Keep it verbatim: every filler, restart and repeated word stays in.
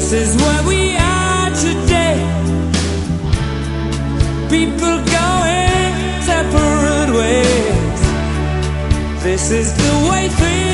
This is where we are today. People going separate ways. This is the way things